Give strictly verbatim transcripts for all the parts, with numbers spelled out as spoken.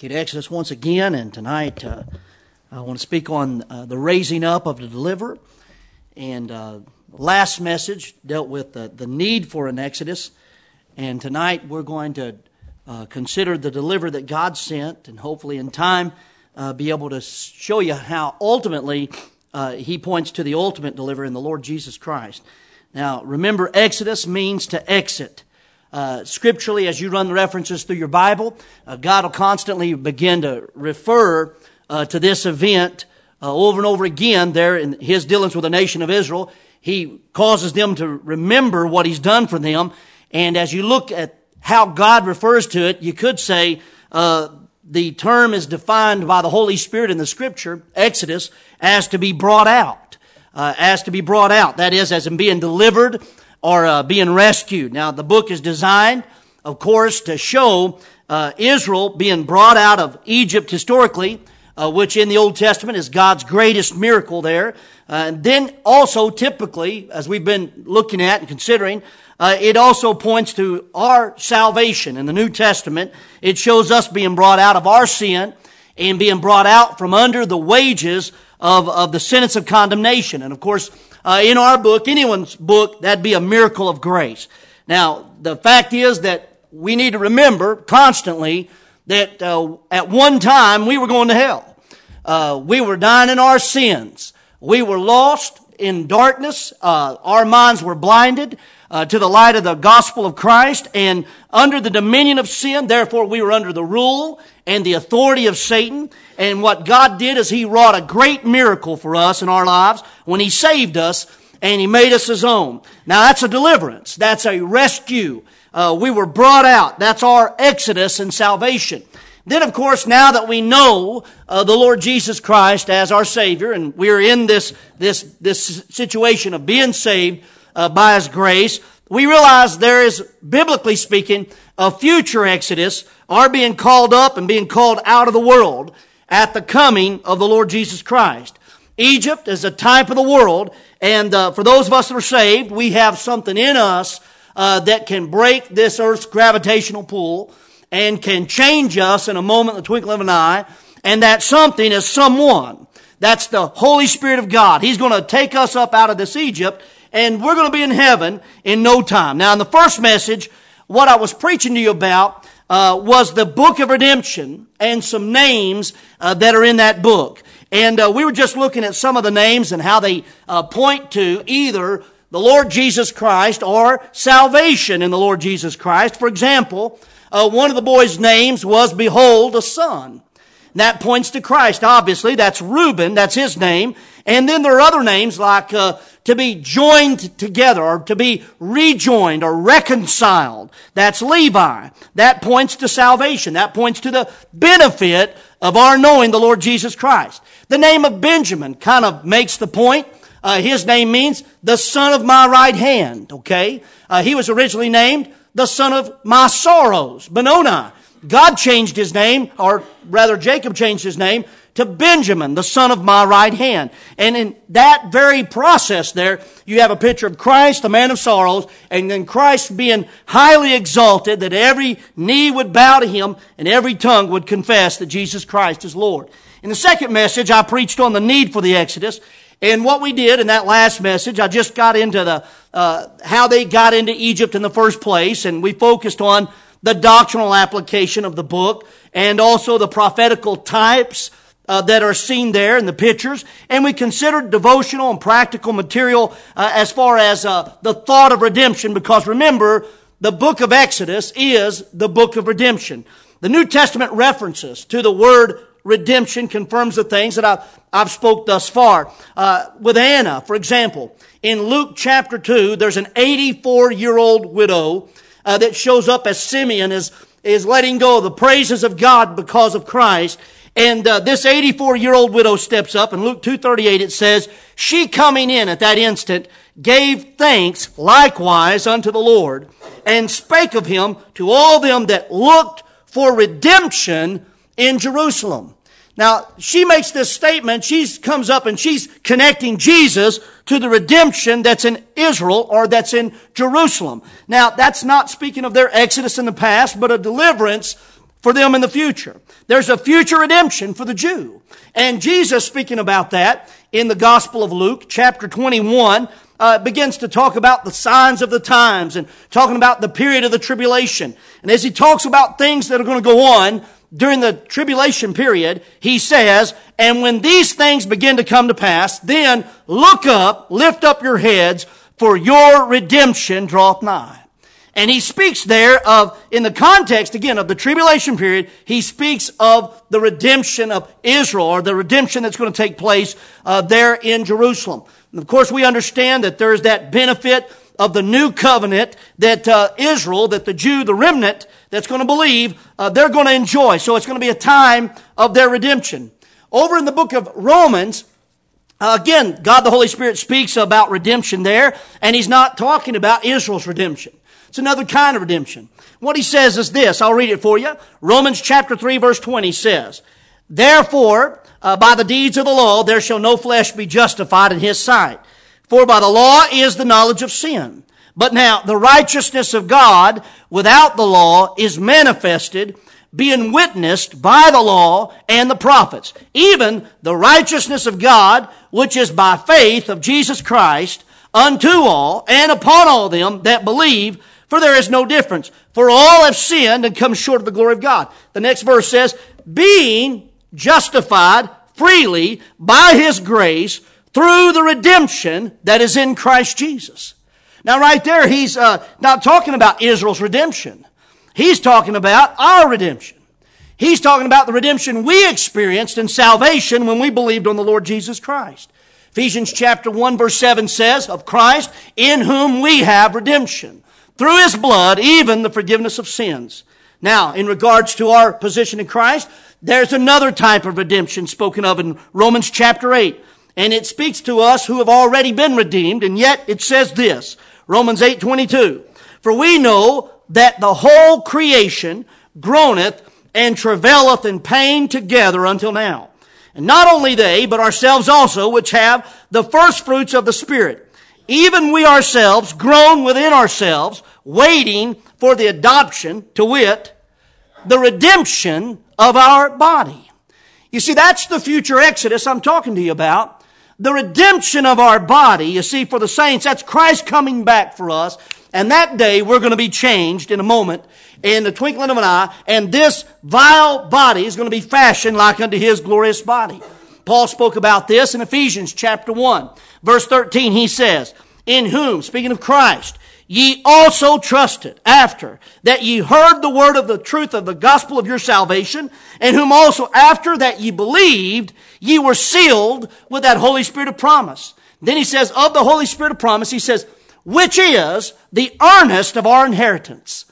Get Exodus once again, and tonight uh, I want to speak on uh, the raising up of the deliverer. And uh, last message dealt with the, the need for an Exodus, and tonight we're going to uh, consider the deliverer that God sent, and hopefully in time uh, be able to show you how ultimately uh, He points to the ultimate deliverer in the Lord Jesus Christ. Now, remember, Exodus means to exit. Uh, scripturally, as you run the references through your Bible, uh, God will constantly begin to refer uh, to this event uh, over and over again there in His dealings with the nation of Israel. He causes them to remember what He's done for them. And as you look at how God refers to it, you could say uh, the term is defined by the Holy Spirit in the Scripture, Exodus, as to be brought out. Uh, as to be brought out. That is, as in being delivered or uh, being rescued. Now, the book is designed, of course, to show uh, Israel being brought out of Egypt historically, uh, which in the Old Testament is God's greatest miracle there. Uh, and then also, typically, as we've been looking at and considering, uh, it also points to our salvation in the New Testament. It shows us being brought out of our sin and being brought out from under the wages of, of the sentence of condemnation. And, of course, Uh, in our book, anyone's book, that'd be a miracle of grace. Now, the fact is that we need to remember constantly that uh, at one time we were going to hell. Uh, we were dying in our sins. We were lost in darkness. Uh, our minds were blinded uh, to the light of the gospel of Christ, and under the dominion of sin, therefore we were under the rule and the authority of Satan. And what God did is He wrought a great miracle for us in our lives when He saved us and He made us His own. Now that's a deliverance. That's a rescue. Uh, we were brought out. That's our exodus and salvation. Then, of course, now that we know uh, the Lord Jesus Christ as our Savior, and we're in this this this situation of being saved uh, by His grace, we realize there is, biblically speaking, a future exodus, our being called up and being called out of the world at the coming of the Lord Jesus Christ. Egypt is a type of the world, and uh, for those of us that are saved, we have something in us uh, that can break this earth's gravitational pull and can change us in a moment, the twinkling of an eye, and that something is someone. That's the Holy Spirit of God. He's going to take us up out of this Egypt, and we're going to be in heaven in no time. Now, in the first message, what I was preaching to you about uh, was the book of redemption and some names uh, that are in that book. And uh, we were just looking at some of the names and how they uh, point to either the Lord Jesus Christ or salvation in the Lord Jesus Christ. For example, uh, one of the boys' names was Behold, a Son. That points to Christ, obviously. That's Reuben, that's his name. And then there are other names like uh, to be joined together or to be rejoined or reconciled. That's Levi. That points to salvation. That points to the benefit of our knowing the Lord Jesus Christ. The name of Benjamin kind of makes the point. Uh, his name means the son of my right hand, okay? Uh, he was originally named the son of my sorrows, Benoni. God changed his name, or rather Jacob changed his name to Benjamin, the son of my right hand. And in that very process there, you have a picture of Christ, the man of sorrows, and then Christ being highly exalted, that every knee would bow to Him and every tongue would confess that Jesus Christ is Lord. In the second message, I preached on the need for the Exodus. And what we did in that last message, I just got into the uh, how they got into Egypt in the first place, and we focused on the doctrinal application of the book and also the prophetical types uh, that are seen there in the pictures. And we considered devotional and practical material uh, as far as uh, the thought of redemption, because remember, the book of Exodus is the book of redemption. The New Testament references to the word redemption confirms the things that I've, I've spoke thus far. Uh, with Anna, for example, in Luke chapter two, there's an eighty-four-year-old widow uh, that shows up as Simeon is, is letting go of the praises of God because of Christ. And uh, this eighty-four-year-old widow steps up. In Luke two thirty-eight it says, she coming in at that instant gave thanks likewise unto the Lord, and spake of Him to all them that looked for redemption in Jerusalem. Now, she makes this statement. She comes up and she's connecting Jesus to the redemption that's in Israel or that's in Jerusalem. Now, that's not speaking of their exodus in the past, but a deliverance for them in the future. There's a future redemption for the Jew. And Jesus, speaking about that in the Gospel of Luke, chapter twenty-one, uh, begins to talk about the signs of the times and talking about the period of the tribulation. And as he talks about things that are going to go on during the tribulation period, he says, and when these things begin to come to pass, then look up, lift up your heads, for your redemption draweth nigh. And he speaks there of, in the context, again, of the tribulation period, he speaks of the redemption of Israel, or the redemption that's going to take place uh, there in Jerusalem. And of course, we understand that there's that benefit of the new covenant that uh, Israel, that the Jew, the remnant that's going to believe, uh, they're going to enjoy. So it's going to be a time of their redemption. Over in the book of Romans, uh, again, God the Holy Spirit speaks about redemption there, and he's not talking about Israel's redemption. It's another kind of redemption. What he says is this. I'll read it for you. Romans chapter three verse twenty says, Therefore, uh, by the deeds of the law, there shall no flesh be justified in his sight. For by the law is the knowledge of sin. But now the righteousness of God without the law is manifested, being witnessed by the law and the prophets, even the righteousness of God, which is by faith of Jesus Christ, unto all and upon all them that believe, for there is no difference. For all have sinned and come short of the glory of God. The next verse says, being justified freely by his grace through the redemption that is in Christ Jesus. Now right there, he's uh, not talking about Israel's redemption. He's talking about our redemption. He's talking about the redemption we experienced in salvation when we believed on the Lord Jesus Christ. Ephesians chapter one verse seven says, of Christ, in whom we have redemption, through his blood, even the forgiveness of sins. Now, in regards to our position in Christ, there's another type of redemption spoken of in Romans chapter eight. And it speaks to us who have already been redeemed, and yet it says this, Romans eight twenty-two, for we know that the whole creation groaneth and travaileth in pain together until now. And not only they, but ourselves also, which have the first fruits of the Spirit, even we ourselves groan within ourselves, waiting for the adoption, to wit, the redemption of our body. You see, that's the future Exodus I'm talking to you about. The redemption of our body, you see, for the saints, that's Christ coming back for us. And that day we're going to be changed in a moment, in the twinkling of an eye, and this vile body is going to be fashioned like unto his glorious body. Paul spoke about this in Ephesians chapter one. Verse thirteen, he says, in whom, speaking of Christ, ye also trusted, after that ye heard the word of the truth of the gospel of your salvation, and whom also after that ye believed, ye were sealed with that Holy Spirit of promise. Then he says, of the Holy Spirit of promise, he says, which is the earnest of our inheritance,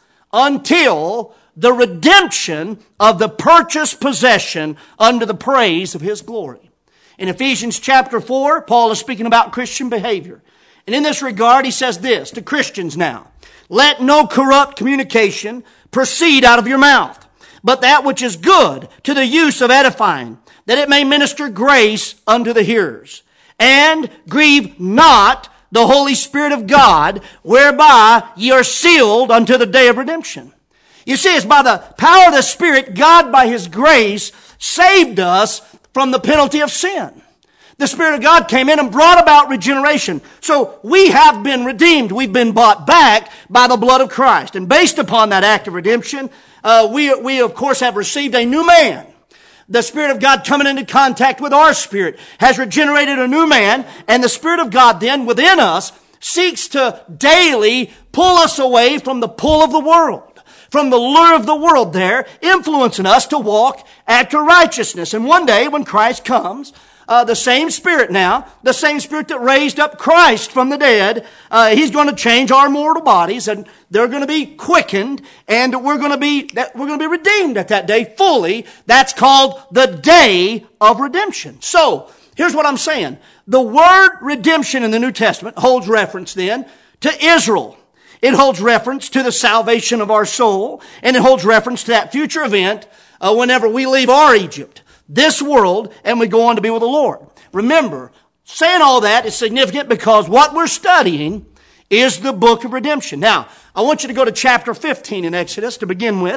until the redemption of the purchased possession unto the praise of his glory. In Ephesians chapter four, Paul is speaking about Christian behavior. And in this regard, he says this to Christians now, let no corrupt communication proceed out of your mouth, but that which is good to the use of edifying, that it may minister grace unto the hearers. And grieve not the Holy Spirit of God, whereby ye are sealed unto the day of redemption. You see, it's by the power of the Spirit, God by his grace saved us from the penalty of sin. The Spirit of God came in and brought about regeneration. So we have been redeemed. We've been bought back by the blood of Christ. And based upon that act of redemption, uh, we, we of course have received a new man. The Spirit of God coming into contact with our spirit has regenerated a new man. And the Spirit of God then within us seeks to daily pull us away from the pull of the world, from the lure of the world there, influencing us to walk after righteousness. And one day when Christ comes, Uh, the same Spirit now, the same Spirit that raised up Christ from the dead, uh, He's going to change our mortal bodies, and they're going to be quickened, and we're going to be that we're going to be redeemed at that day fully. That's called the day of redemption. So here's what I'm saying: the word redemption in the New Testament holds reference then to Israel. It holds reference to the salvation of our soul, and it holds reference to that future event uh, whenever we leave our Egypt, this world, and we go on to be with the Lord. Remember, saying all that is significant because what we're studying is the book of redemption. Now, I want you to go to chapter fifteen in Exodus to begin with.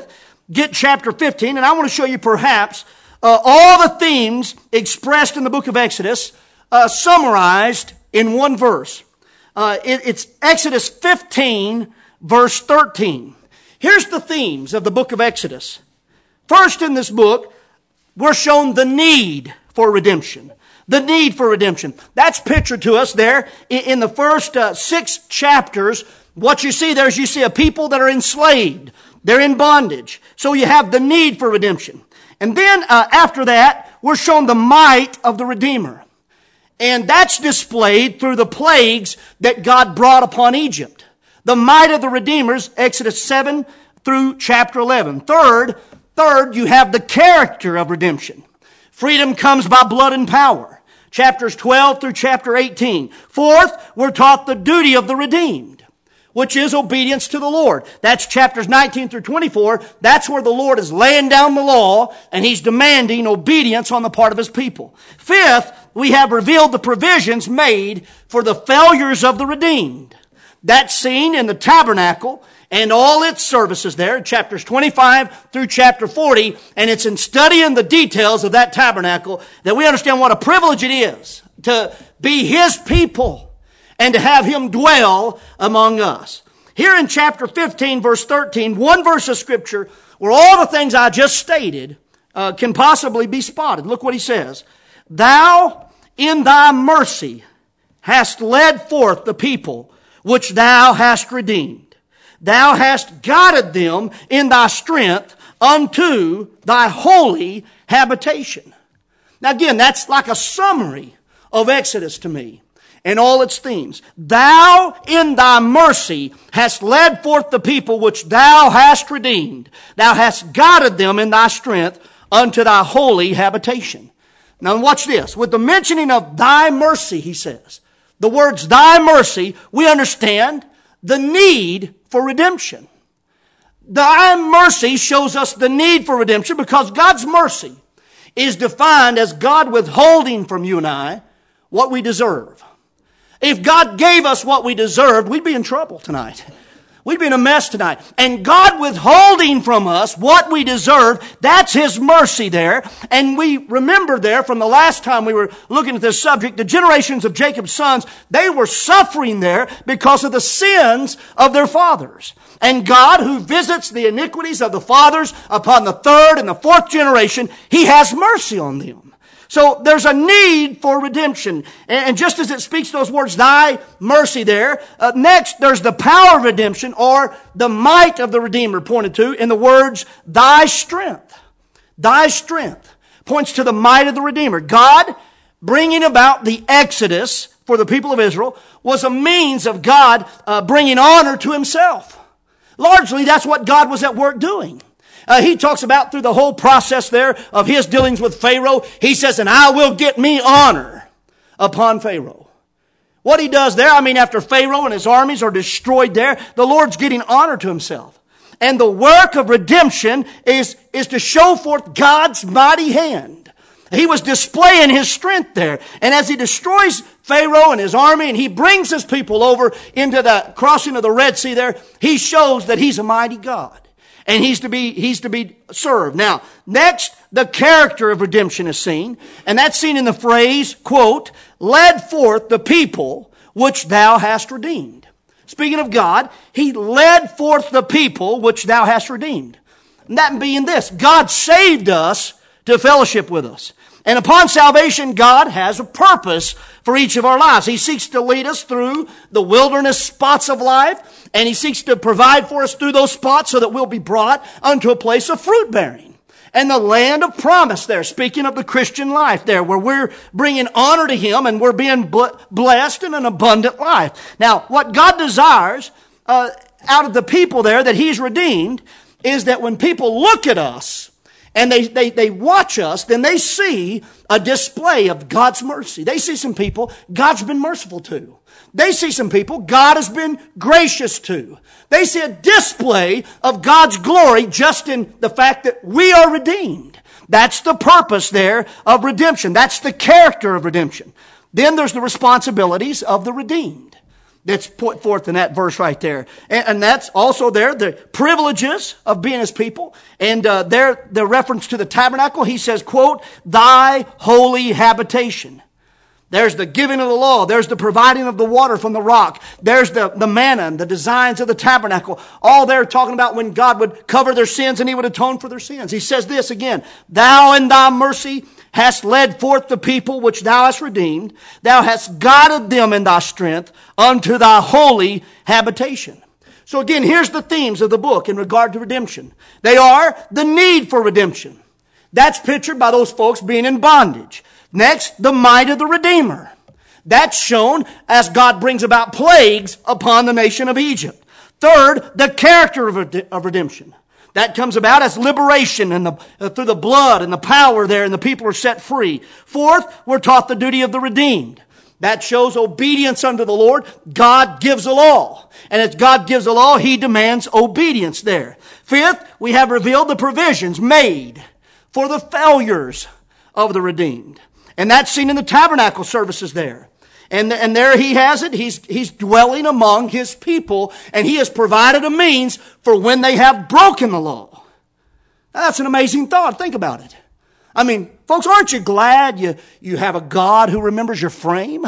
get chapter fifteen, and I want to show you perhaps uh, all the themes expressed in the book of Exodus uh, summarized in one verse. Uh, it, it's Exodus fifteen, verse thirteen. Here's the themes of the book of Exodus. First in this book, we're shown the need for redemption. The need for redemption. That's pictured to us there in the first uh, six chapters. What you see there is you see a people that are enslaved. They're in bondage. So you have the need for redemption. And then uh, after that, we're shown the might of the Redeemer. And that's displayed through the plagues that God brought upon Egypt. The might of the Redeemers, Exodus seven through chapter eleven. Third, third, you have the character of redemption. Freedom comes by blood and power. Chapters twelve through chapter eighteen. Fourth, we're taught the duty of the redeemed, which is obedience to the Lord. That's chapters nineteen through twenty-four. That's where the Lord is laying down the law and He's demanding obedience on the part of His people. Fifth, we have revealed the provisions made for the failures of the redeemed. That's seen in the tabernacle and all its services there, chapters twenty-five through chapter forty, and it's in studying the details of that tabernacle that we understand what a privilege it is to be His people and to have Him dwell among us. Here in chapter fifteen, verse thirteen, one verse of Scripture where all the things I just stated uh, can possibly be spotted. Look what he says. Thou in thy mercy hast led forth the people which thou hast redeemed. Thou hast guided them in thy strength unto thy holy habitation. Now again, that's like a summary of Exodus to me and all its themes. Thou in thy mercy hast led forth the people which thou hast redeemed. Thou hast guided them in thy strength unto thy holy habitation. Now watch this. With the mentioning of thy mercy, he says, the words thy mercy, we understand the need for redemption. Thy mercy shows us the need for redemption because God's mercy is defined as God withholding from you and I what we deserve. If God gave us what we deserved, we'd be in trouble tonight. We'd be in a mess tonight. And God withholding from us what we deserve, that's His mercy there. And we remember there from the last time we were looking at this subject, the generations of Jacob's sons, they were suffering there because of the sins of their fathers. And God, who visits the iniquities of the fathers upon the third and the fourth generation, He has mercy on them. So there's a need for redemption. And just as it speaks those words, thy mercy there, uh, next there's the power of redemption or the might of the Redeemer pointed to in the words, thy strength. Thy strength points to the might of the Redeemer. God bringing about the Exodus for the people of Israel was a means of God uh, bringing honor to Himself. Largely that's what God was at work doing. Uh, he talks about through the whole process there of His dealings with Pharaoh. He says, and I will get me honor upon Pharaoh. What He does there, I mean, after Pharaoh and his armies are destroyed there, the Lord's getting honor to Himself. And the work of redemption is, is to show forth God's mighty hand. He was displaying His strength there. And as He destroys Pharaoh and his army and He brings His people over into the crossing of the Red Sea there, He shows that He's a mighty God. And he's to be, he's to be served. Now, next, the character of redemption is seen. And that's seen in the phrase, quote, led forth the people which thou hast redeemed. Speaking of God, He led forth the people which thou hast redeemed. And that being this, God saved us to fellowship with us. And upon salvation, God has a purpose for each of our lives. He seeks to lead us through the wilderness spots of life, and He seeks to provide for us through those spots so that we'll be brought unto a place of fruit bearing. And the land of promise there, speaking of the Christian life there, where we're bringing honor to Him and we're being blessed in an abundant life. Now, what God desires uh, out of the people there that He's redeemed is that when people look at us, and they, they, they watch us, then they see a display of God's mercy. They see some people God's been merciful to. They see some people God has been gracious to. They see a display of God's glory just in the fact that we are redeemed. That's the purpose there of redemption. That's the character of redemption. Then there's the responsibilities of the redeemed. that's put forth in that verse right there. And, and that's also there, the privileges of being his people. And uh, there, the reference to the tabernacle, he says, quote, thy holy habitation. There's the giving of the law. There's the providing of the water from the rock. There's the, the manna and the designs of the tabernacle. All there talking about when God would cover their sins and he would atone for their sins. He says this again, thou in thy mercy hast led forth the people which thou hast redeemed. Thou hast guided them in thy strength unto thy holy habitation. So again, here's the themes of the book in regard to redemption. They are the need for redemption. That's pictured by those folks being in bondage. Next, the might of the Redeemer. That's shown as God brings about plagues upon the nation of Egypt. Third, the character of redemption. That comes about as liberation and the, uh, through the blood and the power there, and the people are set free. Fourth, we're taught the duty of the redeemed. That shows obedience unto the Lord. God gives the law. And as God gives the law, he demands obedience there. Fifth, we have revealed the provisions made for the failures of the redeemed. And that's seen in the tabernacle services there. And, and there he has it. He's, he's dwelling among his people, and he has provided a means for when they have broken the law. Now, that's an amazing thought. Think about it. I mean, folks, aren't you glad you, you have a God who remembers your frame?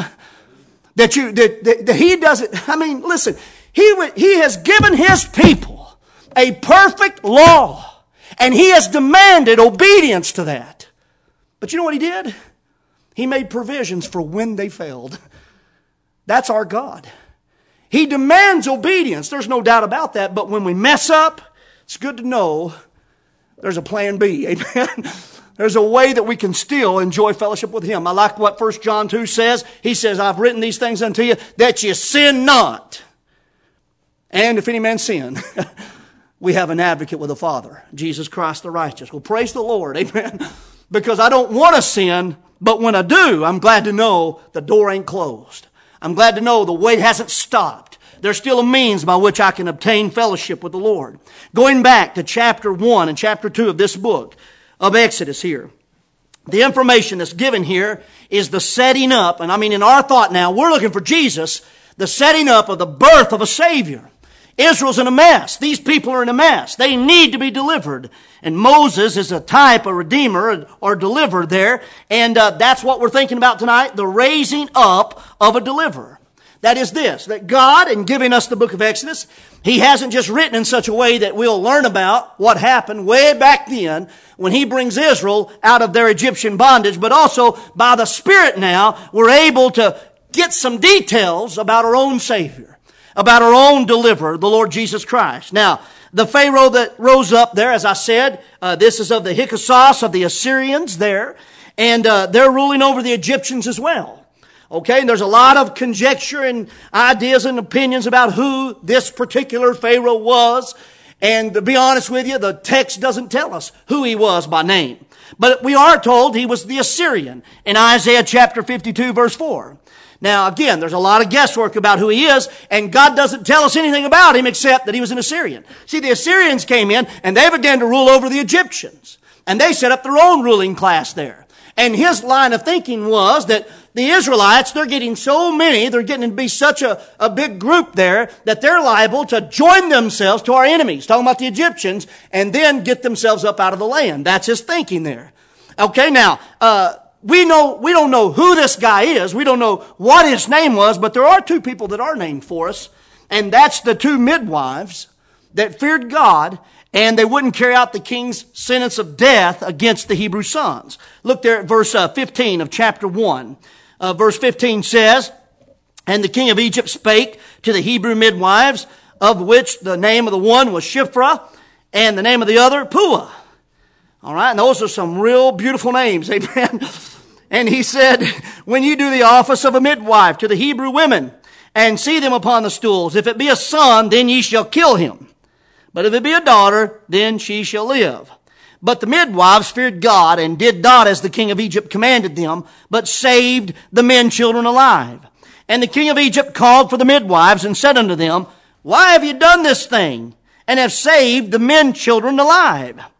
That you, that, that, that he doesn't, I mean, listen, he, he has given his people a perfect law, and he has demanded obedience to that. But you know what he did? He made provisions for when they failed. That's our God. He demands obedience. There's no doubt about that. But when we mess up, it's good to know there's a plan B. Amen. There's a way that we can still enjoy fellowship with him. I like what First John two says. He says, I've written these things unto you that you sin not. And if any man sin, we have an advocate with the Father, Jesus Christ the righteous. Well, praise the Lord. Amen. Because I don't want to sin, but when I do, I'm glad to know the door ain't closed. I'm glad to know the way hasn't stopped. There's still a means by which I can obtain fellowship with the Lord. Going back to chapter one and chapter two of this book of Exodus here. The information that's given here is the setting up, and I mean in our thought now, we're looking for Jesus, the setting up of the birth of a Savior. Israel's in a mess. These people are in a mess. They need to be delivered. And Moses is a type, a redeemer, or deliverer there. And uh, that's what we're thinking about tonight, the raising up of a deliverer. That is this, that God, in giving us the book of Exodus, he hasn't just written in such a way that we'll learn about what happened way back then when he brings Israel out of their Egyptian bondage, but also by the Spirit now, we're able to get some details about our own Savior, about our own deliverer, the Lord Jesus Christ. Now, the Pharaoh that rose up there, as I said, uh, this is of the Hyksos of the Assyrians there, and uh, they're ruling over the Egyptians as well. Okay, and there's a lot of conjecture and ideas and opinions about who this particular Pharaoh was. And to be honest with you, the text doesn't tell us who he was by name. But we are told he was the Assyrian in Isaiah chapter fifty-two verse four. Now again, there's a lot of guesswork about who he is, and God doesn't tell us anything about him except that he was an Assyrian. See, the Assyrians came in and they began to rule over the Egyptians. And they set up their own ruling class there. And his line of thinking was that the Israelites, they're getting so many, they're getting to be such a, a big group there that they're liable to join themselves to our enemies, talking about the Egyptians, and then get themselves up out of the land. That's his thinking there. Okay, now, uh, we know, we don't know who this guy is. We don't know what his name was, but there are two people that are named for us, and that's the two midwives that feared God, and they wouldn't carry out the king's sentence of death against the Hebrew sons. Look there at verse uh, fifteen of chapter one. Uh, verse fifteen says, and the king of Egypt spake to the Hebrew midwives, of which the name of the one was Shiphrah, and the name of the other Puah. All right, and those are some real beautiful names, amen. And he said, when you do the office of a midwife to the Hebrew women, and see them upon the stools, if it be a son, then ye shall kill him. But if it be a daughter, then she shall live. But the midwives feared God and did not as the king of Egypt commanded them, but saved the men children alive. And the king of Egypt called for the midwives and said unto them, why have you done this thing, and have saved the men children alive?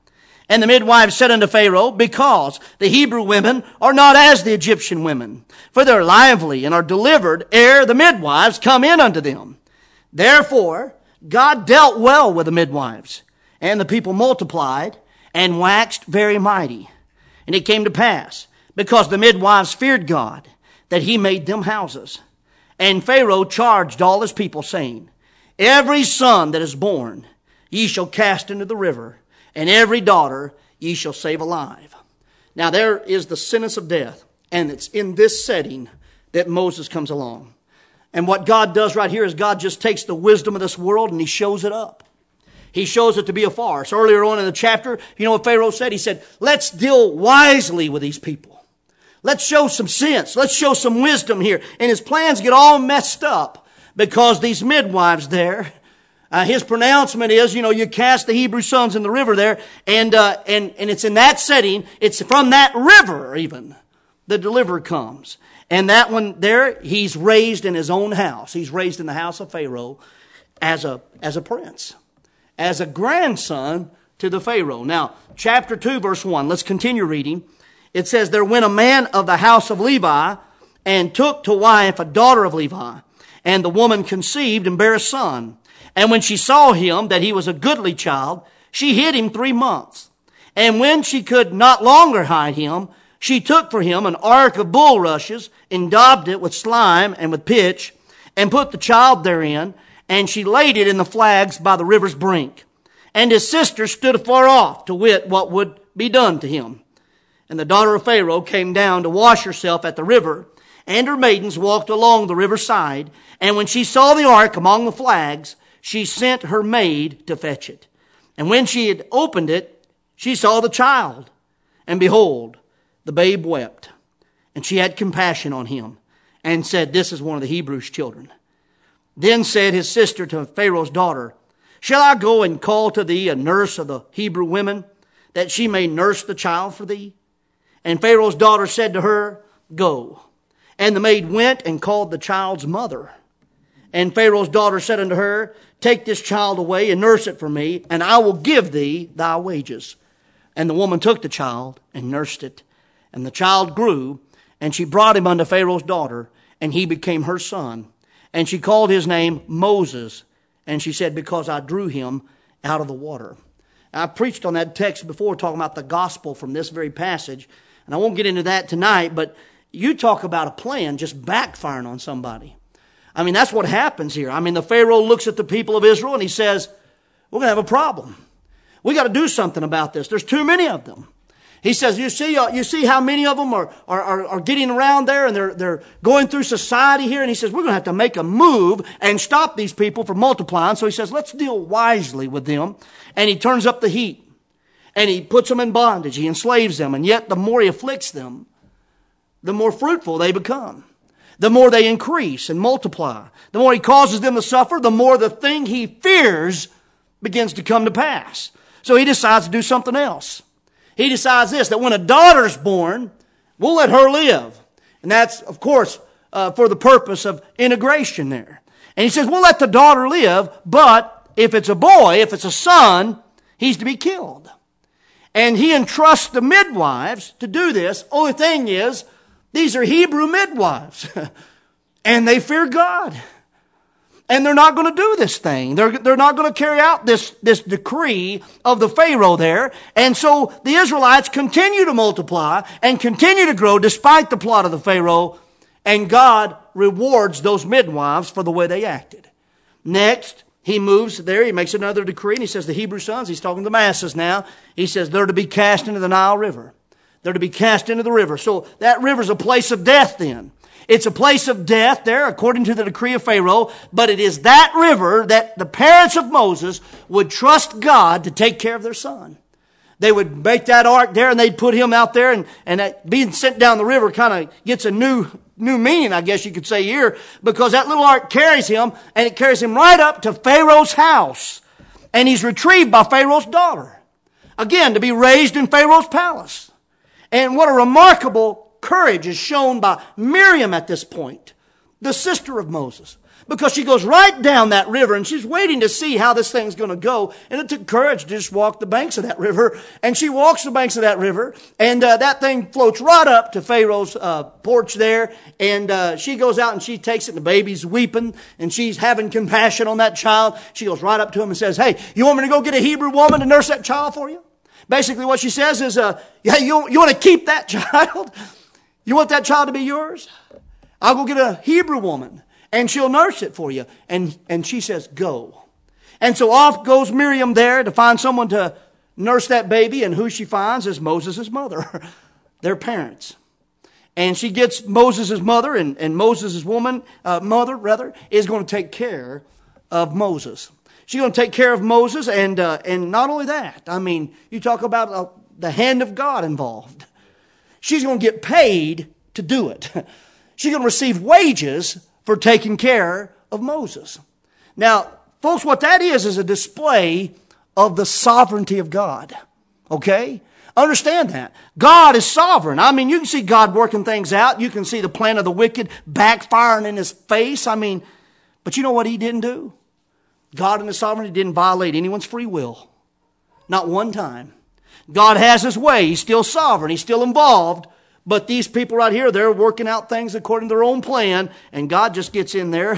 And the midwives said unto Pharaoh, Because the Hebrew women are not as the Egyptian women, for they are lively and are delivered ere the midwives come in unto them. Therefore God dealt well with the midwives, and the people multiplied and waxed very mighty. And it came to pass, because the midwives feared God, that he made them houses. And Pharaoh charged all his people, saying, Every son that is born ye shall cast into the river, and every daughter ye shall save alive. Now there is the sentence of death, and it's in this setting that Moses comes along. And what God does right here is God just takes the wisdom of this world and he shows it up. He shows it to be a farce. Earlier on in the chapter, you know what Pharaoh said? He said, let's deal wisely with these people. Let's show some sense. Let's show some wisdom here. And his plans get all messed up because these midwives there, Uh, his pronouncement is, you know, you cast the Hebrew sons in the river there, and uh, and and it's in that setting, it's from that river even, the deliverer comes. And that one there, he's raised in his own house. He's raised in the house of Pharaoh as a as a prince, as a grandson to the Pharaoh. Now, chapter two, verse one, let's continue reading. It says, There went a man of the house of Levi, and took to wife a daughter of Levi, and the woman conceived and bare a son. And when she saw him, that he was a goodly child, she hid him three months. And when she could not longer hide him, she took for him an ark of bulrushes, and daubed it with slime and with pitch, and put the child therein, and she laid it in the flags by the river's brink. And his sister stood afar off, to wit what would be done to him. And the daughter of Pharaoh came down to wash herself at the river, and her maidens walked along the river side. And when she saw the ark among the flags, she sent her maid to fetch it. And when she had opened it, she saw the child. And behold, the babe wept. And she had compassion on him, and said, This is one of the Hebrews' children. Then said his sister to Pharaoh's daughter, Shall I go and call to thee a nurse of the Hebrew women, that she may nurse the child for thee? And Pharaoh's daughter said to her, Go. And the maid went and called the child's mother. And Pharaoh's daughter said unto her, Take this child away and nurse it for me, and I will give thee thy wages. And the woman took the child and nursed it. And the child grew, and she brought him unto Pharaoh's daughter, and he became her son. And she called his name Moses. And she said, Because I drew him out of the water. I preached on that text before, talking about the gospel from this very passage. And I won't get into that tonight, but you talk about a plan just backfiring on somebody. I mean, that's what happens here. I mean, the Pharaoh looks at the people of Israel and he says, we're going to have a problem. We got to do something about this. There's too many of them. He says, you see, uh, you see how many of them are, are, are, are getting around there, and they're, they're going through society here. And he says, we're going to have to make a move and stop these people from multiplying. So he says, let's deal wisely with them. And he turns up the heat, and he puts them in bondage. He enslaves them. And yet the more he afflicts them, the more fruitful they become. The more they increase and multiply. The more he causes them to suffer, the more the thing he fears begins to come to pass. So he decides to do something else. He decides this, that when a daughter's born, we'll let her live. And that's, of course, uh, for the purpose of integration there. And he says, we'll let the daughter live, but if it's a boy, if it's a son, he's to be killed. And he entrusts the midwives to do this. Only thing is, these are Hebrew midwives, and they fear God. And they're not going to do this thing. They're, they're not going to carry out this, this decree of the Pharaoh there. And so the Israelites continue to multiply and continue to grow despite the plot of the Pharaoh. And God rewards those midwives for the way they acted. Next, he moves there. He makes another decree, and he says the Hebrew sons, he's talking to the masses now. He says they're to be cast into the Nile River. They're to be cast into the river. So that river's a place of death then. It's a place of death there, according to the decree of Pharaoh. But it is that river that the parents of Moses would trust God to take care of their son. They would make that ark there, and they'd put him out there. And, and that being sent down the river kind of gets a new, new meaning, I guess you could say here. Because that little ark carries him, and it carries him right up to Pharaoh's house. And he's retrieved by Pharaoh's daughter. Again, to be raised in Pharaoh's palace. And what a remarkable courage is shown by Miriam at this point, the sister of Moses. Because she goes right down that river and she's waiting to see how this thing's going to go. And it took courage to just walk the banks of that river. And she walks the banks of that river. And uh, that thing floats right up to Pharaoh's uh, porch there. And uh, she goes out and she takes it and the baby's weeping. And she's having compassion on that child. She goes right up to him and says, "Hey, you want me to go get a Hebrew woman to nurse that child for you?" Basically what she says is, uh, yeah, you, you want to keep that child? You want that child to be yours? I'll go get a Hebrew woman. And she'll nurse it for you. And, and she says, "Go." And so off goes Miriam there to find someone to nurse that baby. And who she finds is Moses' mother, their parents. And she gets Moses' mother, and, and Moses' woman, uh, mother rather, is going to take care of Moses. She's going to take care of Moses. And, uh, and not only that, I mean, you talk about uh, the hand of God involved. She's going to get paid to do it. She's going to receive wages for taking care of Moses. Now, folks, what that is is a display of the sovereignty of God. Okay? Understand that. God is sovereign. I mean, you can see God working things out. You can see the plan of the wicked backfiring in his face. I mean, but you know what he didn't do? God in his sovereignty didn't violate anyone's free will. Not one time. God has his way. He's still sovereign. He's still involved. But these people right here, they're working out things according to their own plan, and God just gets in there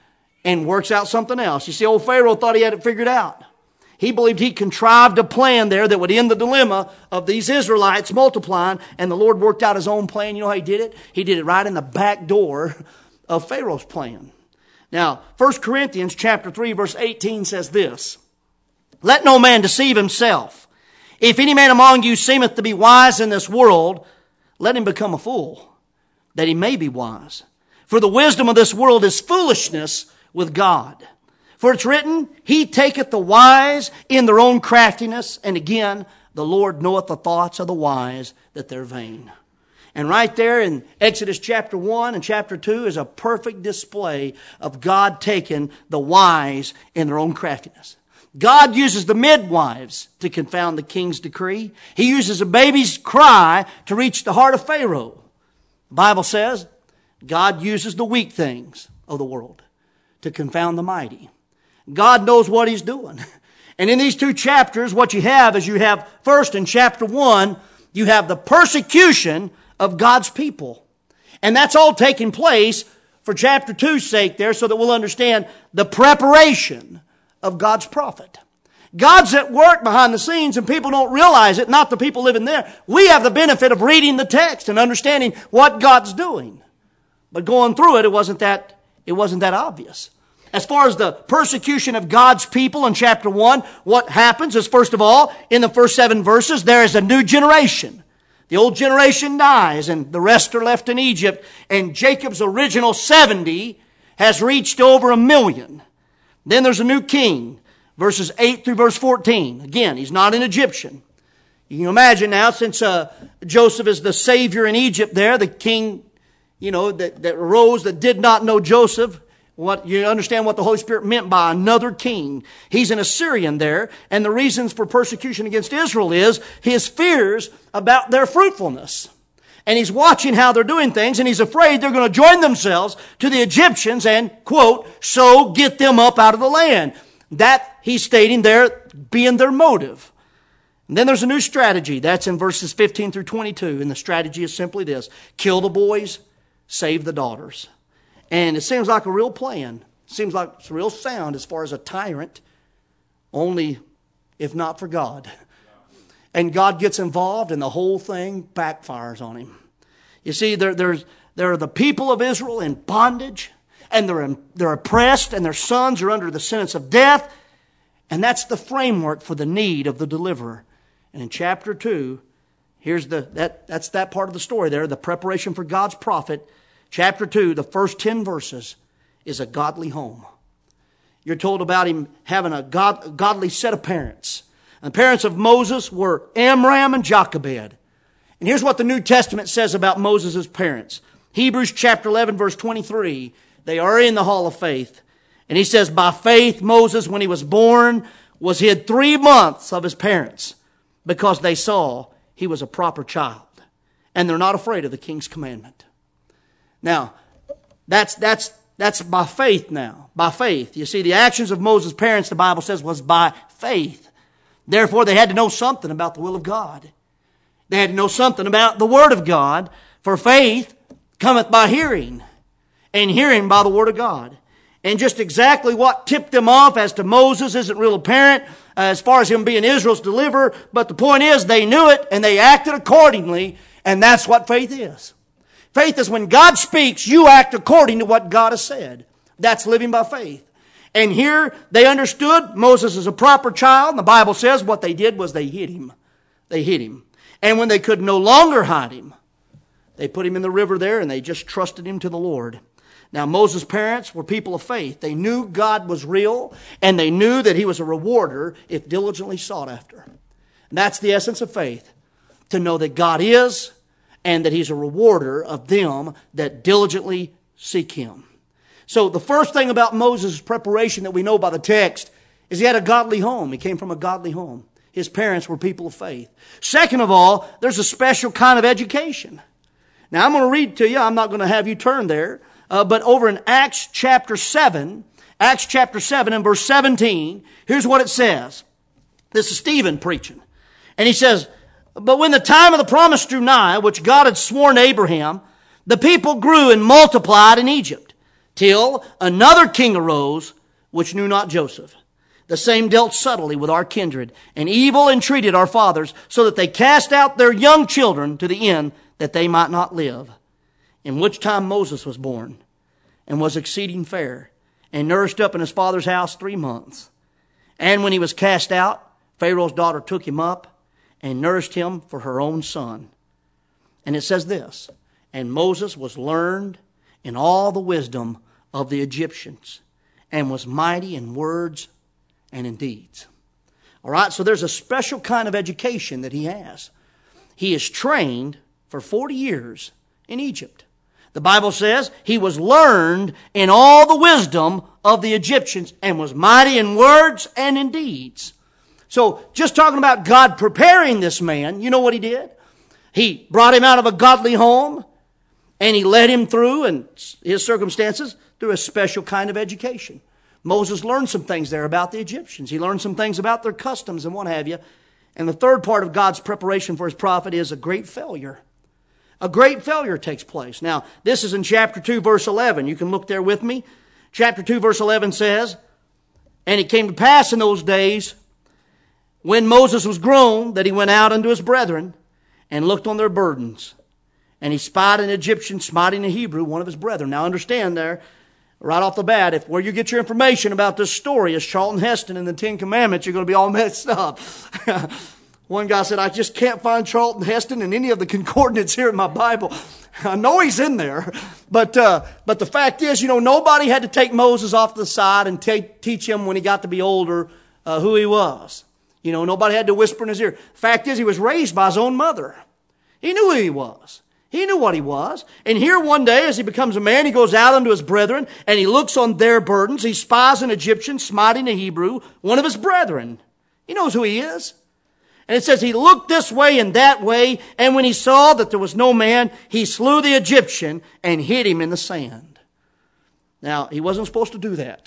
and works out something else. You see, old Pharaoh thought he had it figured out. He believed he contrived a plan there that would end the dilemma of these Israelites multiplying, and the Lord worked out his own plan. You know how he did it? He did it right in the back door of Pharaoh's plan. Now, First Corinthians chapter three, verse eighteen says this, "Let no man deceive himself. If any man among you seemeth to be wise in this world, let him become a fool, that he may be wise. For the wisdom of this world is foolishness with God. For it's written, He taketh the wise in their own craftiness. And again, the Lord knoweth the thoughts of the wise, that they're vain." And right there in Exodus chapter one and chapter two is a perfect display of God taking the wise in their own craftiness. God uses the midwives to confound the king's decree. He uses a baby's cry to reach the heart of Pharaoh. The Bible says God uses the weak things of the world to confound the mighty. God knows what he's doing. And in these two chapters, what you have is you have first in chapter one, you have the persecution of God's people. And that's all taking place for chapter two's sake there, so that we'll understand the preparation of God's prophet. God's at work behind the scenes and people don't realize it, not the people living there. We have the benefit of reading the text and understanding what God's doing. But going through it, it wasn't that, it wasn't that obvious. As far as the persecution of God's people in chapter one, what happens is, first of all, in the first seven verses, there is a new generation. The old generation dies and the rest are left in Egypt, and Jacob's original seventy has reached over a million. Then there's a new king, verses eight through verse fourteen. Again, he's not an Egyptian. You can imagine now, since uh, Joseph is the savior in Egypt there, the king, you know, that, that arose that did not know Joseph, what you understand what the Holy Spirit meant by another king. He's an Assyrian there, and the reasons for persecution against Israel is his fears about their fruitfulness. And he's watching how they're doing things, and he's afraid they're going to join themselves to the Egyptians and, quote, so get them up out of the land. That, he's stating there, being their motive. And then there's a new strategy. That's in verses fifteen through twenty-two. And the strategy is simply this: kill the boys, save the daughters. And it seems like a real plan. It seems like it's real sound as far as a tyrant, only if not for God. And God gets involved and the whole thing backfires on him. You see, there, there's, there are the people of Israel in bondage, and they're, in, they're oppressed, and their sons are under the sentence of death. And that's the framework for the need of the deliverer. And in chapter two, here's the that that's that part of the story there, the preparation for God's prophet. Chapter two, the first ten verses, is a godly home. You're told about him having a god, godly set of parents. And the parents of Moses were Amram and Jochebed. And here's what the New Testament says about Moses' parents. Hebrews chapter eleven, verse twenty-three. They are in the hall of faith. And he says, by faith, Moses, when he was born, was hid three months of his parents, because they saw he was a proper child. And they're not afraid of the king's commandment. Now, that's, that's that's by faith now. By faith. You see, the actions of Moses' parents, the Bible says, was by faith. Therefore, they had to know something about the will of God. They had to know something about the Word of God. For faith cometh by hearing, and hearing by the Word of God. And just exactly what tipped them off as to Moses isn't real apparent uh, as far as him being Israel's deliverer. But the point is, they knew it and they acted accordingly. And that's what faith is. Faith is when God speaks, you act according to what God has said. That's living by faith. And here they understood Moses is a proper child. And the Bible says what they did was they hid him. They hid him. And when they could no longer hide him, they put him in the river there and they just trusted him to the Lord. Now, Moses' parents were people of faith. They knew God was real, and they knew that He was a rewarder if diligently sought after. And that's the essence of faith, to know that God is, and that He's a rewarder of them that diligently seek Him. So the first thing about Moses' preparation that we know by the text is he had a godly home. He came from a godly home. His parents were people of faith. Second of all, there's a special kind of education. Now, I'm going to read to you. I'm not going to have you turn there. Uh, but over in Acts chapter seven, Acts chapter seven and verse seventeen, here's what it says. This is Stephen preaching. And he says, but when the time of the promise drew nigh, which God had sworn to Abraham, the people grew and multiplied in Egypt, till another king arose, which knew not Joseph. The same dealt subtly with our kindred, and evil entreated our fathers, so that they cast out their young children to the end that they might not live. In which time Moses was born, and was exceeding fair, and nourished up in his father's house three months. And when he was cast out, Pharaoh's daughter took him up, and nourished him for her own son. And it says this, and Moses was learned in all the wisdom of the Egyptians, and was mighty in words and in deeds. All right, so there's a special kind of education that he has. He is trained for forty years in Egypt. The Bible says he was learned in all the wisdom of the Egyptians and was mighty in words and in deeds. So just talking about God preparing this man, you know what he did? He brought him out of a godly home and he led him through, in his circumstances, through a special kind of education. Moses learned some things there about the Egyptians. He learned some things about their customs and what have you. And the third part of God's preparation for his prophet is a great failure. A great failure takes place. Now, this is in chapter two, verse eleven. You can look there with me. Chapter two, verse eleven says, and it came to pass in those days, when Moses was grown, that he went out unto his brethren, and looked on their burdens. And he spied an Egyptian smiting a Hebrew, one of his brethren. Now understand there, right off the bat, if where you get your information about this story is Charlton Heston and the Ten Commandments, you're going to be all messed up. One guy said, I just can't find Charlton Heston in any of the concordance here in my Bible. I know he's in there, but uh, but the fact is, you know, nobody had to take Moses off to the side and take, teach him when he got to be older uh, who he was. You know, nobody had to whisper in his ear. Fact is, he was raised by his own mother. He knew who he was. He knew what he was. And here one day, as he becomes a man, he goes out unto his brethren, and he looks on their burdens. He spies an Egyptian smiting a Hebrew, one of his brethren. He knows who he is. And it says he looked this way and that way, and when he saw that there was no man, he slew the Egyptian and hid him in the sand. Now, he wasn't supposed to do that.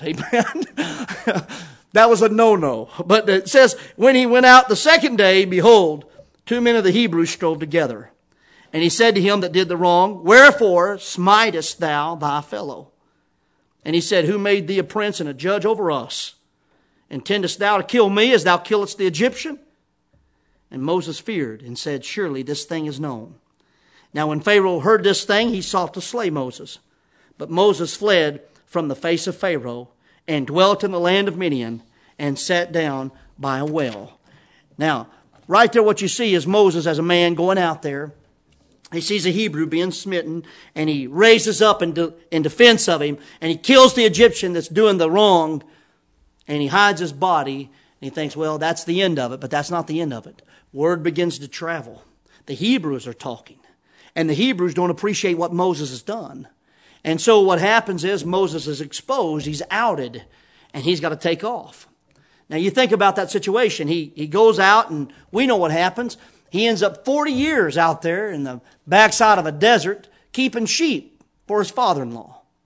Amen. That was a no-no. But it says, when he went out the second day, behold, two men of the Hebrews strove together. And he said to him that did the wrong, wherefore smitest thou thy fellow? And he said, who made thee a prince and a judge over us? Intendest thou to kill me as thou killedst the Egyptian? And Moses feared and said, surely this thing is known. Now when Pharaoh heard this thing, he sought to slay Moses. But Moses fled from the face of Pharaoh and dwelt in the land of Midian and sat down by a well. Now, right there what you see is Moses as a man going out there. He sees a Hebrew being smitten, and he raises up in, de- in defense of him, and he kills the Egyptian that's doing the wrong, and he hides his body, and he thinks, well, that's the end of it, but that's not the end of it. Word begins to travel. The Hebrews are talking, and the Hebrews don't appreciate what Moses has done. And so what happens is Moses is exposed, he's outed, and he's got to take off. Now you think about that situation. He, he goes out, and we know what happens. He ends up forty years out there in the backside of a desert keeping sheep for his father-in-law.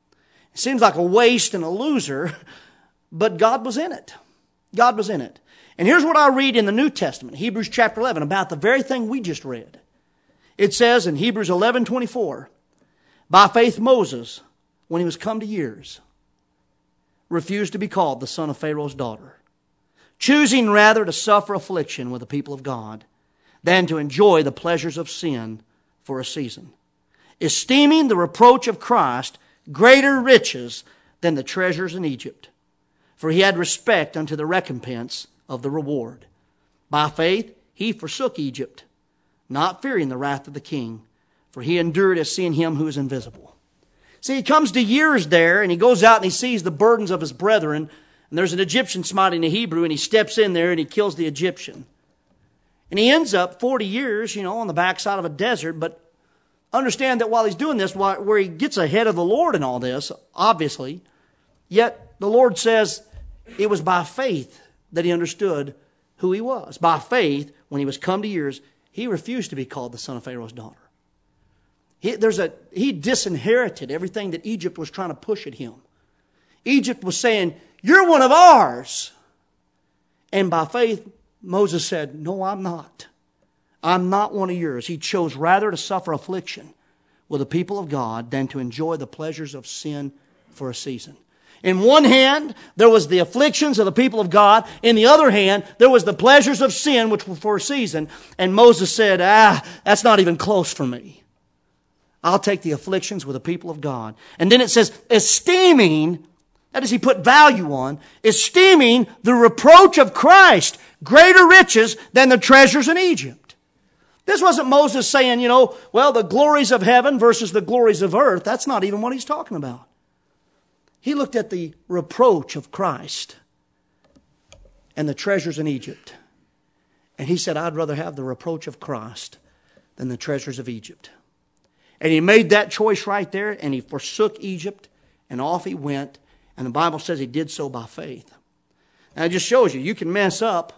It seems like a waste and a loser, but God was in it. God was in it. And here's what I read in the New Testament, Hebrews chapter eleven, about the very thing we just read. It says in Hebrews eleven twenty-four, by faith Moses, when he was come to years, refused to be called the son of Pharaoh's daughter, choosing rather to suffer affliction with the people of God than to enjoy the pleasures of sin for a season, esteeming the reproach of Christ greater riches than the treasures in Egypt. For he had respect unto the recompense of the reward. By faith he forsook Egypt, not fearing the wrath of the king, for he endured as seeing him who is invisible. See, he comes to years there, and he goes out and he sees the burdens of his brethren, and there's an Egyptian smiting a Hebrew, and he steps in there and he kills the Egyptian. And he ends up forty years, you know, on the backside of a desert, but understand that while he's doing this, where he gets ahead of the Lord in all this, obviously, yet the Lord says it was by faith that he understood who he was. By faith, when he was come to years, he refused to be called the son of Pharaoh's daughter. He, there's a, he disinherited everything that Egypt was trying to push at him. Egypt was saying, you're one of ours. And by faith, Moses said, no, I'm not. I'm not one of yours. He chose rather to suffer affliction with the people of God than to enjoy the pleasures of sin for a season. In one hand, there was the afflictions of the people of God. In the other hand, there was the pleasures of sin, which were for a season. And Moses said, ah, that's not even close for me. I'll take the afflictions with the people of God. And then it says, esteeming, that is, he put value on, esteeming the reproach of Christ greater riches than the treasures in Egypt. This wasn't Moses saying, you know, well, the glories of heaven versus the glories of earth. That's not even what he's talking about. He looked at the reproach of Christ and the treasures in Egypt. And he said, I'd rather have the reproach of Christ than the treasures of Egypt. And he made that choice right there, and he forsook Egypt, and off he went. And the Bible says he did so by faith. And it just shows you, you can mess up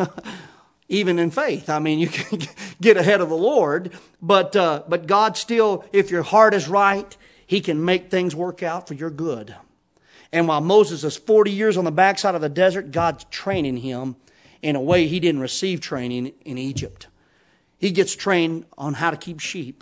even in faith. I mean, you can get ahead of the Lord, but uh, but God still, if your heart is right, He can make things work out for your good. And while Moses is forty years on the backside of the desert, God's training him in a way he didn't receive training in Egypt. He gets trained on how to keep sheep.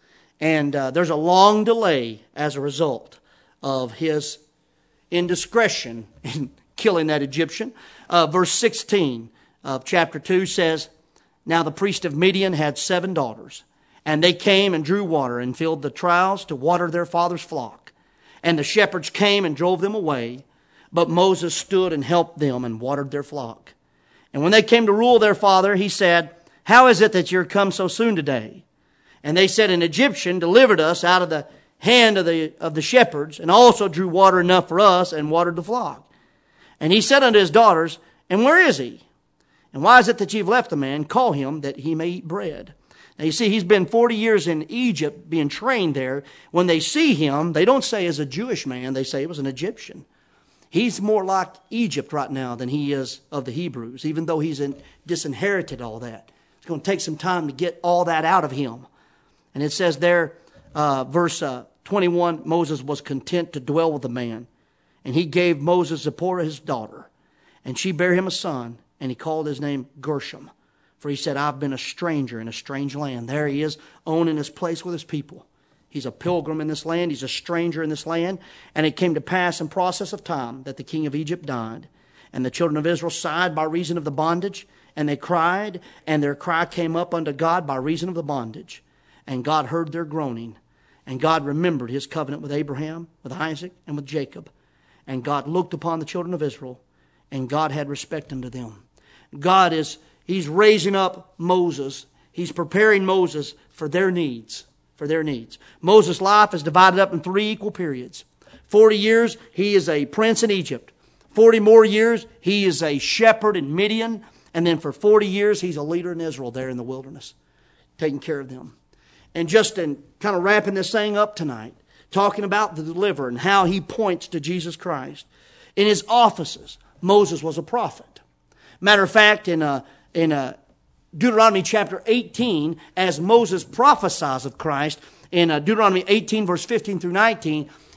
And uh, there's a long delay as a result of his indiscretion in killing that Egyptian. Uh, verse sixteen of chapter two says, now the priest of Midian had seven daughters, and they came and drew water and filled the troughs to water their father's flock. And the shepherds came and drove them away, but Moses stood and helped them and watered their flock. And when they came to rule their father, he said, how is it that you're come so soon today? And they said, an Egyptian delivered us out of the hand of the, of the shepherds, and also drew water enough for us and watered the flock. And he said unto his daughters, and where is he? And why is it that you've left the man? Call him that he may eat bread. Now you see, he's been forty years in Egypt being trained there. When they see him, they don't say as a Jewish man, they say it was an Egyptian. He's more like Egypt right now than he is of the Hebrews, even though he's in, disinherited all that. It's going to take some time to get all that out of him. And it says there, uh, verse uh, twenty-one, Moses was content to dwell with the man. And he gave Moses Zipporah his daughter. And she bare him a son, and he called his name Gershom. For he said, I've been a stranger in a strange land. There he is, owning his place with his people. He's a pilgrim in this land. He's a stranger in this land. And it came to pass in process of time that the king of Egypt died. And the children of Israel sighed by reason of the bondage. And they cried, and their cry came up unto God by reason of the bondage. And God heard their groaning. And God remembered his covenant with Abraham, with Isaac, and with Jacob. And God looked upon the children of Israel, and God had respect unto them. God is, he's raising up Moses. He's preparing Moses for their needs, for their needs. Moses' life is divided up in three equal periods. Forty years, he is a prince in Egypt. Forty more years, he is a shepherd in Midian. And then for forty years, he's a leader in Israel there in the wilderness, taking care of them. And just in kind of wrapping this thing up tonight, talking about the deliverer and how he points to Jesus Christ. In his offices, Moses was a prophet. Matter of fact, in uh, in uh, Deuteronomy chapter eighteen, as Moses prophesies of Christ, in uh, Deuteronomy eighteen, verse fifteen through nineteen,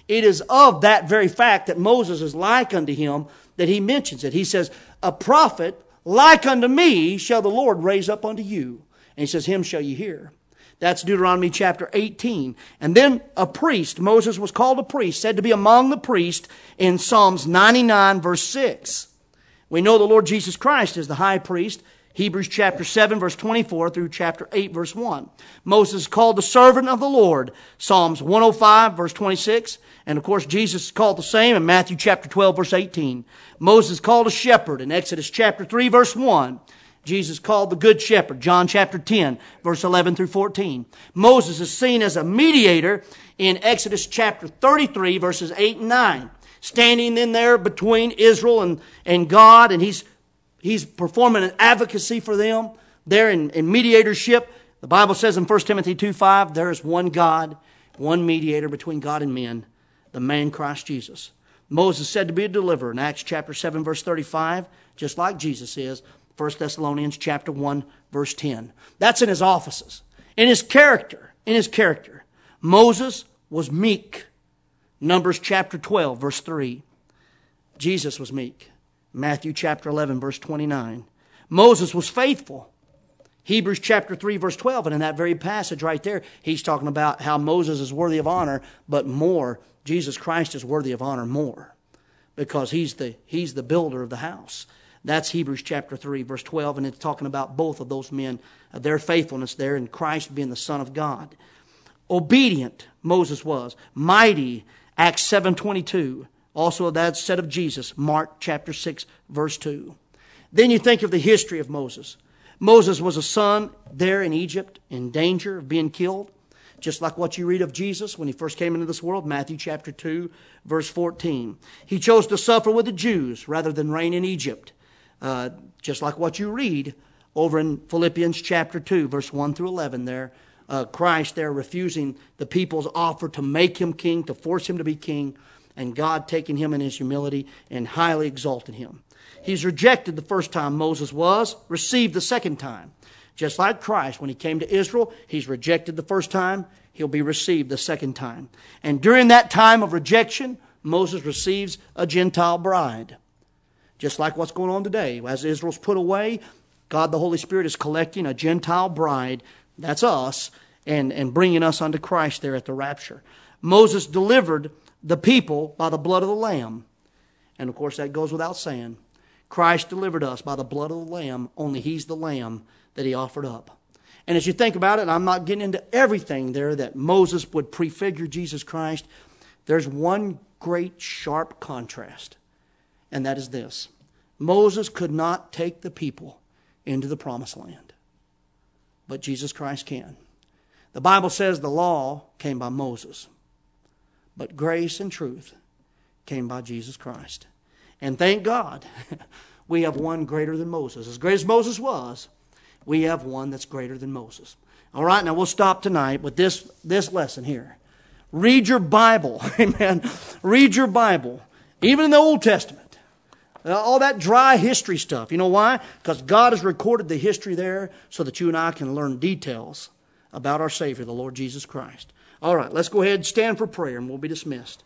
It is of that very fact that Moses is like unto him that he mentions it. He says, a prophet like unto me shall the Lord raise up unto you. And he says, him shall you hear. That's Deuteronomy chapter eighteen. And then a priest, Moses was called a priest, said to be among the priests in Psalms ninety-nine verse six. We know the Lord Jesus Christ is the high priest. Hebrews chapter seven verse twenty-four through chapter eight verse one. Moses is called the servant of the Lord. Psalms one oh five verse twenty-six. And of course Jesus is called the same in Matthew chapter twelve verse eighteen. Moses is called a shepherd in Exodus chapter three verse one. Jesus called the good shepherd, John chapter ten, verse eleven through fourteen. Moses is seen as a mediator in Exodus chapter thirty-three, verses eight and nine. Standing in there between Israel and, and God, and he's, he's performing an advocacy for them there in, in mediatorship. The Bible says in First Timothy two five, there is one God, one mediator between God and men, the man Christ Jesus. Moses said to be a deliverer in Acts chapter seven, verse thirty-five, just like Jesus is. First Thessalonians chapter one, verse ten. That's in his offices. In his character, in his character, Moses was meek. Numbers chapter twelve, verse three. Jesus was meek. Matthew chapter eleven, verse twenty-nine. Moses was faithful. Hebrews chapter three, verse twelve. And in that very passage right there, he's talking about how Moses is worthy of honor, but more, Jesus Christ is worthy of honor more. Because he's the, he's the builder of the house. That's Hebrews chapter three, verse twelve, and it's talking about both of those men, uh, their faithfulness there, and Christ being the Son of God. Obedient, Moses was. Mighty, Acts seven twenty-two. Also that's said of Jesus, Mark chapter six, verse two. Then you think of the history of Moses. Moses was a son there in Egypt, in danger of being killed. Just like what you read of Jesus when he first came into this world, Matthew chapter two, verse fourteen. He chose to suffer with the Jews rather than reign in Egypt. Uh, just like what you read over in Philippians chapter two, verse one through eleven there. Uh, Christ there refusing the people's offer to make him king, to force him to be king, and God taking him in his humility and highly exalting him. He's rejected the first time Moses was, received the second time. Just like Christ, when he came to Israel, he's rejected the first time, he'll be received the second time. And during that time of rejection, Moses receives a Gentile bride. Just like what's going on today. As Israel's put away, God the Holy Spirit is collecting a Gentile bride, that's us, and, and bringing us unto Christ there at the rapture. Moses delivered the people by the blood of the Lamb. And of course that goes without saying. Christ delivered us by the blood of the Lamb, only he's the Lamb that he offered up. And as you think about it, I'm not getting into everything there that Moses would prefigure Jesus Christ. There's one great sharp contrast. And that is this. Moses could not take the people into the promised land. But Jesus Christ can. The Bible says the law came by Moses. But grace and truth came by Jesus Christ. And thank God, we have one greater than Moses. As great as Moses was, we have one that's greater than Moses. All right, now we'll stop tonight with this, this lesson here. Read your Bible. Amen. Read your Bible. Even in the Old Testament. All that dry history stuff. You know why? Because God has recorded the history there so that you and I can learn details about our Savior, the Lord Jesus Christ. All right, let's go ahead and stand for prayer and we'll be dismissed.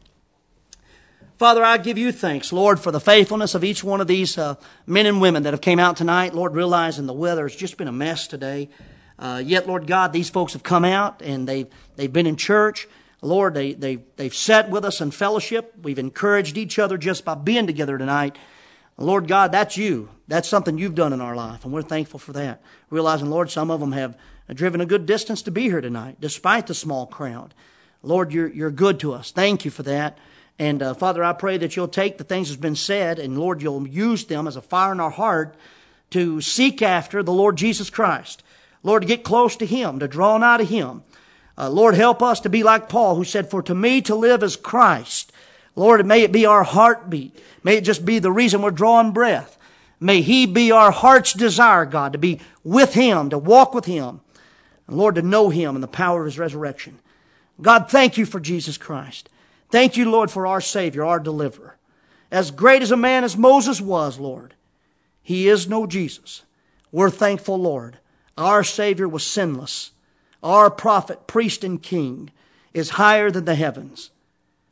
Father, I give you thanks, Lord, for the faithfulness of each one of these uh, men and women that have came out tonight. Lord, realizing the weather has just been a mess today. Uh, yet, Lord God, these folks have come out and they've, they've been in church. Lord, they, they, they've sat with us in fellowship. We've encouraged each other just by being together tonight. Lord God, that's you. That's something you've done in our life, and we're thankful for that. Realizing, Lord, some of them have driven a good distance to be here tonight, despite the small crowd. Lord, you're, you're good to us. Thank you for that. And uh, Father, I pray that you'll take the things that's been said, and Lord, you'll use them as a fire in our heart to seek after the Lord Jesus Christ. Lord, to get close to him, to draw nigh to him. Uh, Lord, help us to be like Paul, who said, for to me to live is Christ. Lord, may it be our heartbeat. May it just be the reason we're drawing breath. May he be our heart's desire, God, to be with him, to walk with him. And Lord, to know him and the power of his resurrection. God, thank you for Jesus Christ. Thank you, Lord, for our Savior, our deliverer. As great as a man as Moses was, Lord, he is no Jesus. We're thankful, Lord. Our Savior was sinless. Our prophet, priest, and king is higher than the heavens.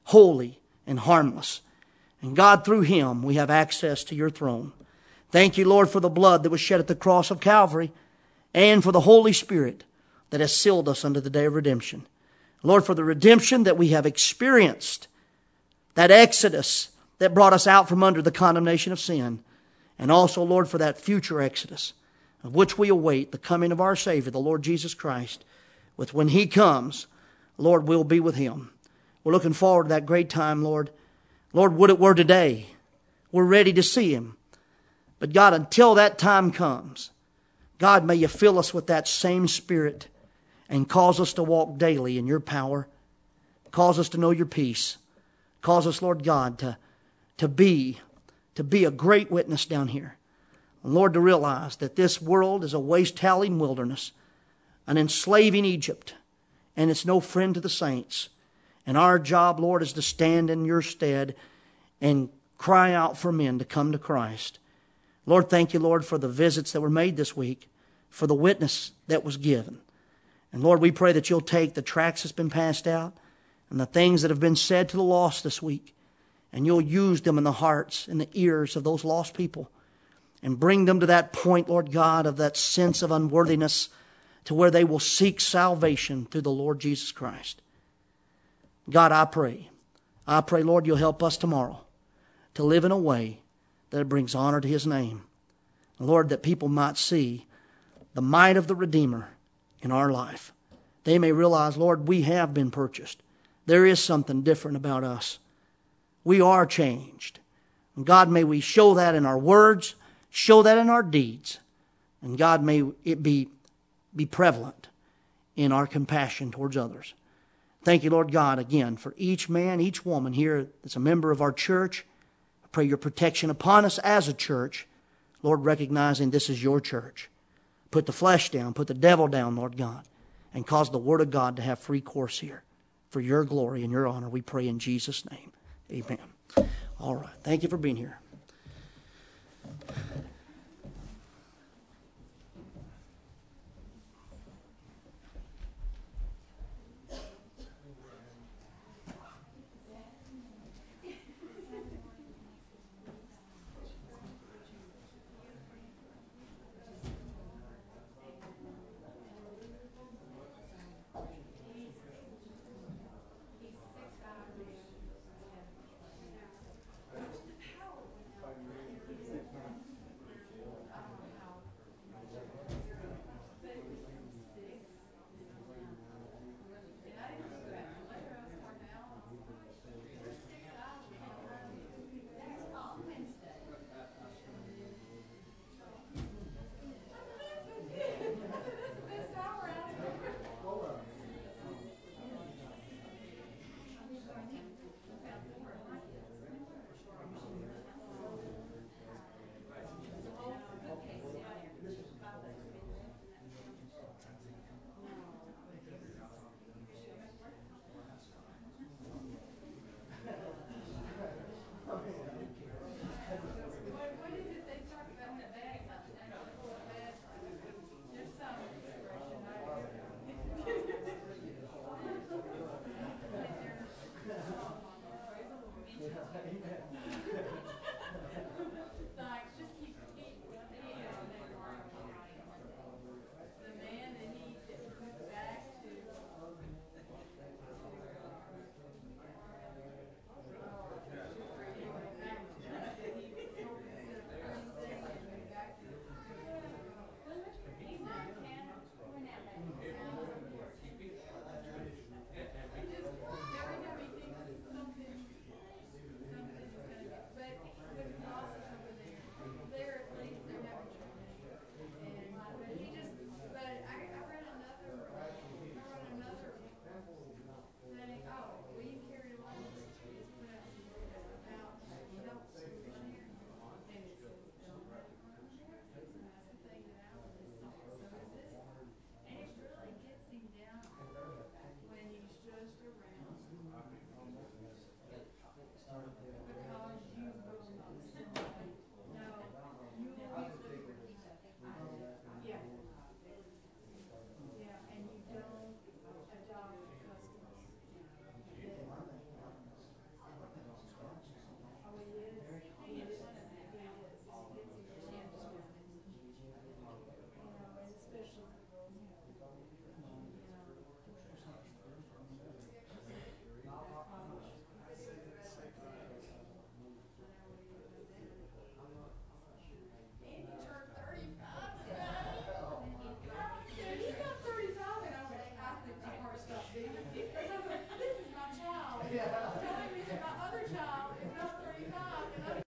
holy, and harmless. And God, through Him, we have access to your throne. Thank you, Lord, for the blood that was shed at the cross of Calvary, and for the Holy Spirit that has sealed us unto the day of redemption. Lord, for the redemption that we have experienced, that exodus that brought us out from under the condemnation of sin, and also, Lord, for that future exodus of which we await the coming of our Savior, the Lord Jesus Christ, with when He comes, Lord, we'll be with Him. We're looking forward to that great time, Lord. Lord, would it were today. We're ready to see Him. But God, until that time comes, God, may you fill us with that same Spirit and cause us to walk daily in your power. Cause us to know your peace. Cause us, Lord God, to, to be, to be a great witness down here. And Lord, to realize that this world is a waste-howling wilderness, an enslaving Egypt, and it's no friend to the saints. And our job, Lord, is to stand in your stead and cry out for men to come to Christ. Lord, thank you, Lord, for the visits that were made this week, for the witness that was given. And Lord, we pray that you'll take the tracts that's been passed out and the things that have been said to the lost this week, and you'll use them in the hearts and the ears of those lost people and bring them to that point, Lord God, of that sense of unworthiness to where they will seek salvation through the Lord Jesus Christ. God, I pray, I pray, Lord, you'll help us tomorrow to live in a way that brings honor to His name. Lord, that people might see the might of the Redeemer in our life. They may realize, Lord, we have been purchased. There is something different about us. We are changed. And God, may we show that in our words, show that in our deeds. And God, may it be, be prevalent in our compassion towards others. Thank you, Lord God, again, for each man, each woman here that's a member of our church. I pray your protection upon us as a church. Lord, recognizing this is your church. Put the flesh down, put the devil down, Lord God, and cause the Word of God to have free course here. For your glory and your honor, we pray in Jesus' name. Amen. All right. Thank you for being here.